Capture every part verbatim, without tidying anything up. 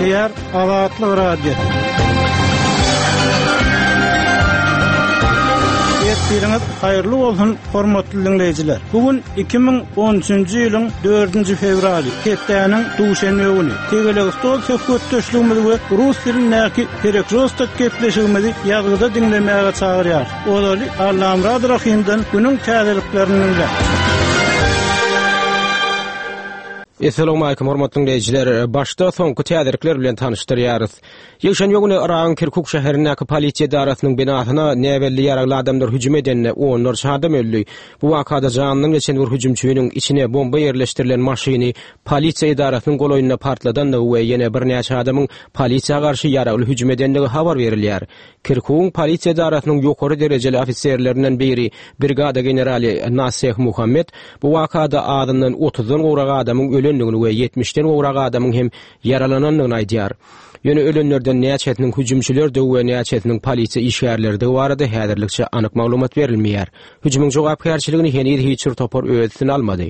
Şeher Azatlyk radiosu. Ýetdiňiz haýyrly bolsun hormatly dinleýijiler. Bugun iki bin on üçinji ýylyň dördünji fevraly, hepdeniň duşanby güni. Tegeleg stol söhbetdeşligimiz we rus dilindäki perekjostak gepleşigimizi ýazgyda dinlemäge çagyrýar. Olary Allam Radrahimden günüň täzeliklerini. Assalamu alaykum hormatly dinleýijiler. Başda soňky täzelikler bilen tanışdyrýarys. Ýeşen ýöňüne Iran Kirkuk şäherindäki polisiýa darasynyň binasyna näwelli ýaragly adamlar hüjüm edende onlar adam öldü. Bu wakada janynyň geçen bir hüjümçüniň içine bomba ýerleşdirilen maşyny polisiýa idarasynyň goloýuna partladan we ýene bir näçe adamyň polisiýa garşy ýaragly hüjüm edendigi habar berilýär. Kirkuk polisiýa idarasynyň ýokary derejeli ofitserlerinden biri brigada generali Nasih Muhammed bu wakada adamdan otuzdan gowrak adamyň ölendigini we yetmişden gowrak adamyň hem yaralananyny aýdýar. Ýöne ölenlerden näçetiniň hüjümçüler de we näçetiniň polisiýa işgärleri de barada häzirlikçe anyk maglumat berilmeýär. Hüjümüň jogapkärçiligini henir hiç bir topar öwretini almady.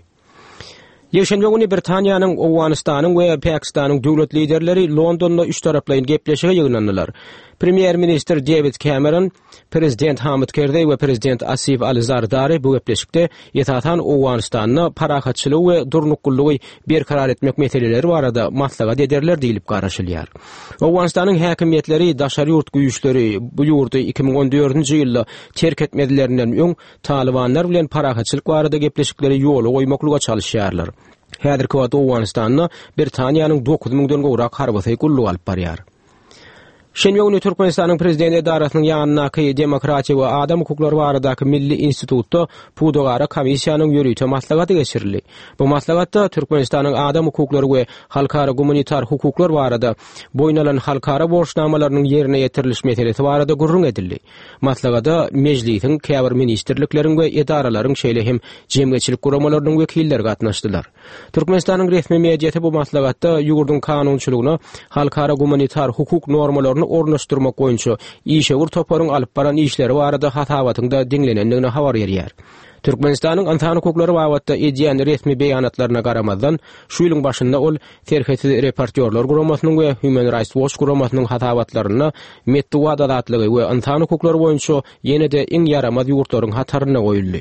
Ýeşen ýöňüne Britaniýanyň, Owganystanyň we Pakistanyň döwlet liderleri Londonda üç taraplaryň gepleşige ýygnandylar. Premier Minister David Cameron, Prezident Hamid Karzai we Prezident Asif Ali Zardari bu gepleşikde ýetatan Owganystanyny parahatçylyk we durnuklugy berkarar etmek meseleleri barada maslahat ederler diýilip garaşylýar. Owganystanyň häkimetleri daşary ýurt güýçleri bu ýurdu iki bin on dördünji ýylda terk etmedilerinden öň Talibanlar bilen parahatçylyk barada gepleşikleri ýoly goýmaklyga çalışýarlar. Häzirki wagtda Owganystanyny Britaniýanyň dokuz miňden gowrak harbaty gullup alyp barýar. Şenýöňe Türkmenistanyň prezidenti edarasynyň ýanynaky Demokratiýa we Adam hukuklary baradaky Milli Institutda Pudogara komissiýanyň ýürüýte maslahaty geçirildi. Bu maslahatda Türkmenistanyň adam hukuklary we halkara gumanitar hukuklar barada boýnalan halkara borçnamalarynyň ýerine ýetirilişi meselesi barada gurrun edildi. Maslahada mejlisiň käbir ministrlikleriň we edaralaryň şeýle hem jemgyýetçilik guramalarynyň wekilleri gatnaşdylar. Türkmenistanyň resmi mediýasy bu maslahatda ýurdun kanunçylygyna halkara gumanitar hukuk normalaryny ornaşdyrmak boýunça işe ur toparyň alyp baran işleri barada hatawatyňda diňlenendigini habar berýär. Türkmenistanyň insan hukuklary wagtda edýän resmi beýanatlaryna garamazdan şu ýylyň başynda ol terhetli reportyorlar guramasynyň we Human Rights Watch guramasynyň hatawatlaryna metdu adalatlygy we insan hukuklary boýunça ýene-de iň yaramaz ýurtlaryň hataryna goýuldy.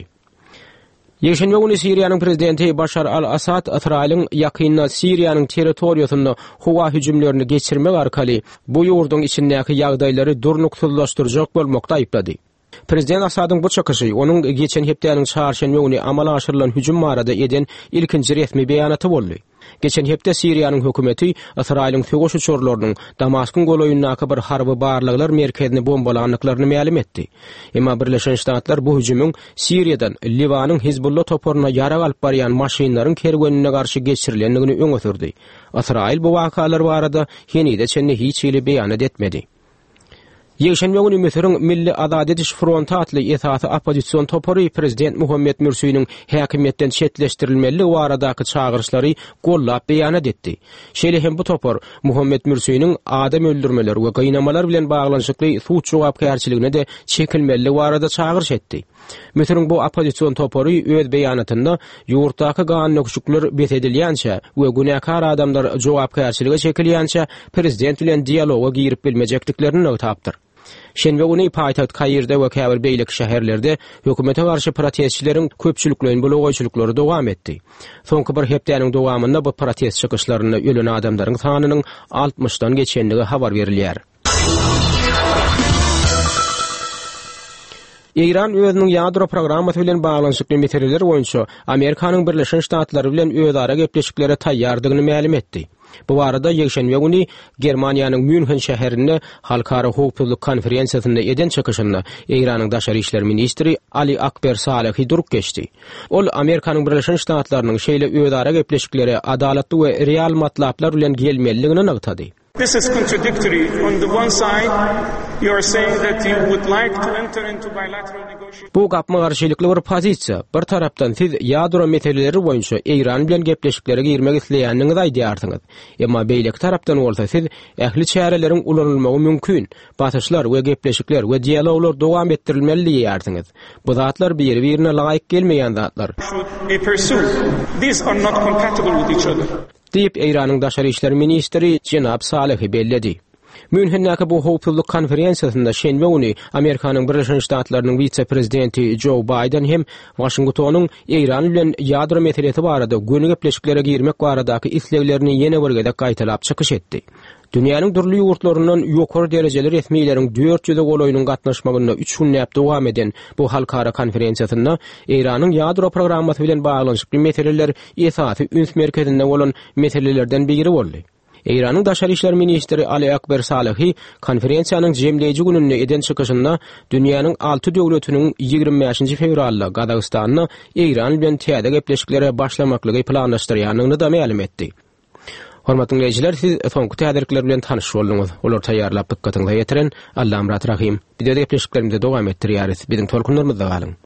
Ýeşen ýöňüne Siriýanyň prezidenti Bashar al-Assad Israýlyň ýakynna Siriýanyň territoriýasyna howa hüjümlerini geçirmek arkaly bu ýurdun içindäki ýagdaýlary durnuksuzlaşdyrjak bolmakda aýplady. Prezident Assadyň bu çykyşy onuň geçen hepdeniň çarşamba güni amala aşyrylan hüjüm barada eden ilkinji resmi beýanaty boldy. Geçen hepde Siriýanyň hökümeti Israýlyň töweş uçurlarynyň Damaskyn goloýundaky bir harby barlyklar merkezini bombalanyklaryny ma'lum etdi. Emma Birleşen Ştatlar bu hüjümüň Siriýadan Liwanyň Hizbullah toparyna ýarag alyp barýan maşynlaryň kergenine garşy geçirilendigini öňe sürdi. Israýl bu wakalar barada henide çenni hiç ýyly beýan etmedi. Ýeşen ýöňüne Misiriň Milli Azad ediş Fronty atly esasy opozisiýon topary Prezident Muhammed Mursiýiň häkimetden çetleşdirilmeli baradaky çağırışlary gollap beýan etdi. Şeýle hem bu topar Muhammed Mursiýiň adam öldürmeleri we gynamalar bilen baglanyşykly suç jogapkärçiligine de çekilmeli barada çağırış etdi. Misiriň bu opozisiýon topary öz beýanatynda ýurtdaky ganyny öküşükler betedilýänçe we günäkar adamlar jogapkärçilige çekilýänçe prezident bilen dialoga girip bilmejekliklerini öwtapdyr. Şenbe güni paýtaht Kaýyrda we käbir beýlik şäherlerde hökümete garşy protestçilerin köpçüliklerini bulagoýçylyklary dowam etdi. Soňky bir hepdeniň dowamynda bu protest çykyşlaryna ölen adamlaryň sanynyň altmışdan geçendigi habar berilýär. İran özüniň ýadro programmasy bilen baglanyşykly meseleler boýunça Amerikanyň Birleşen Ştatlary bilen özara gepleşiklere taýýardygyny ma'lum etdi. Bu arada ýekşenbe güni Germaniýanyň München şäherinde halkara hukuk konferensiýasynda eden çykyşynda İranyň daşary işler ministri Ali Akber Salehi durup geçdi. Ol Amerikanyň Birleşen Ştatlarynyň şeýle özara gepleşiklere adalatly we real matlaplar bilen gelmeliligini aýtdy. This is contradictory. On the one side, you are saying that you would like to enter into bilateral negotiations. Bu gapma garşylykly bir pozisiýa. Bir tarapdan siz ýadro meseleleri boýunça İran bilen gepleşiklere girmek isleýändiňizi aýdýarsyňyz. Emma beýleki tarapdan bolsa siz ähli çäreleriň ulanylmagy mümkin. Batyşlar we gepleşikler we dialoglar dowam etdirilmeli diýärsiňiz. Bu zatlar bir-birine laýyk gelmeýän zatlar. These are not compatible with each other. diýip Eýranyň daşary işler ministri Jenab Salehi belledi. Münhennäki bu howpsuzlyk konferensiýasynda şenbe güni Amerikanyň Birleşen Ştatlarynyň vice-prezidenti Joe Biden hem Washingtonyň Eýran bilen ýadro meselesi barada göni gepleşiklere girmek baradaky isleglerini ýene birgede gaýtalap çykyş etdi. Dünýäniň durly ýurtlaryndan ýokary derejeli resmiýleriň dört ýüze goloýunyň gatnaşmagyna üç gün näp dowam eden bu halkara konferensiýasynda Eýranyň ýadro programmasy bilen baglanşyk meseleler esasy üns merkezinde bolan meselelerden biri boldy. Eýranyň daşary işler ministri Ali Akbar Salehi konferensiýanyň jemleýiji gününe eden çykyşynda dünýäniň alty döwletiniň ýygrimi beşinji fevralda Gazagystanyň Eýran bilen täze gepleşiklere başlamaklygy planlaşdyrýanyny da ma'lum etdi. Hormatly dinleýijiler, siz soňky täzelikler bilen tanyş boldunuz. Olar taýýarlap dikkatiňize ýetiren Allam Rahim. Videoda gepleşiklerimizi dowam etdirýäris. Biziň tolkunlarymyzda galyň.